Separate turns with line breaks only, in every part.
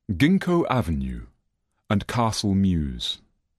Ginkgo Avenue and Castle Mews.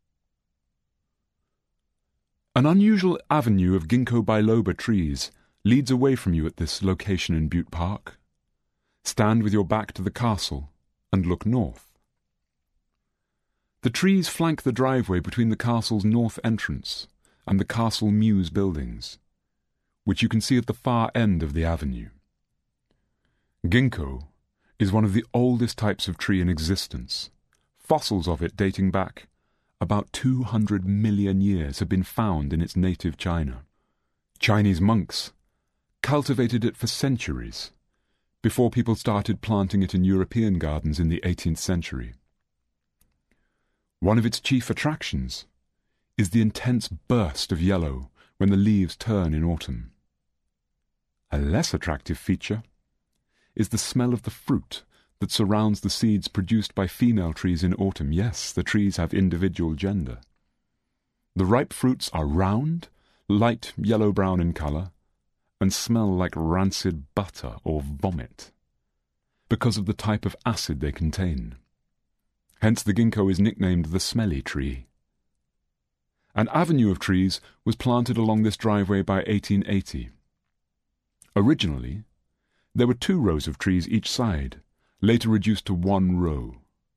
An unusual avenue of ginkgo biloba trees leads away from you at this location in Butte Park. Stand with your back to the castle and look north. The trees flank the driveway between the castle's north entrance and the Castle Mews buildings, which you can see at the far end of the avenue. Ginkgo is one of the oldest types of tree in existence. Fossils of it dating back about 200 million years have been found in its native China. Chinese monks cultivated it for centuries before people started planting it in European gardens in the 18th century. One of its chief attractions is the intense burst of yellow when the leaves turn in autumn. A less attractive feature is the smell of the fruit that surrounds the seeds produced by female trees in autumn. Yes, the trees have individual gender. The ripe fruits are round, light yellow-brown in colour, and smell like rancid butter or vomit because of the type of acid they contain. Hence the ginkgo is nicknamed the smelly tree. An avenue of trees was planted along this driveway by 1880. Originally, there were 2 rows of trees each side, later reduced to 1 row.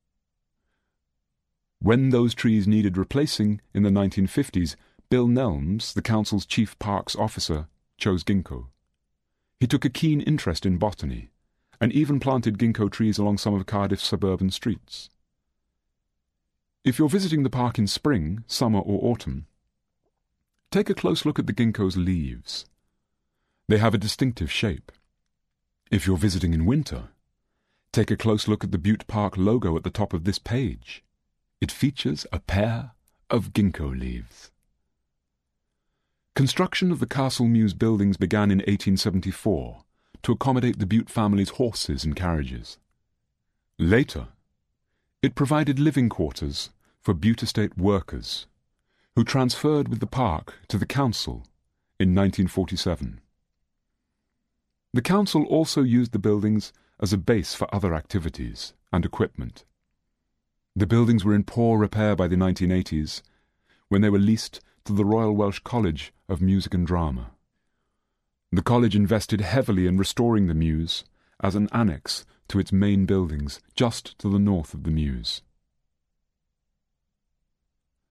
When those trees needed replacing in the 1950s, Bill Nelms, the council's chief parks officer, chose ginkgo. He took a keen interest in botany, and even planted ginkgo trees along some of Cardiff's suburban streets. If you're visiting the park in spring, summer or autumn, take a close look at the ginkgo's leaves. They have a distinctive shape. If you're visiting in winter, take a close look at the Butte Park logo at the top of this page. It features a pair of ginkgo leaves. Construction of the Castle Mews buildings began in 1874 to accommodate the Butte family's horses and carriages. Later, it provided living quarters for Butte estate workers, who transferred with the park to the council in 1947. The council also used the buildings as a base for other activities and equipment. The buildings were in poor repair by the 1980s, when they were leased to the Royal Welsh College of Music and Drama. The college invested heavily in restoring the Mews as an annex to its main buildings just to the north of the Mews.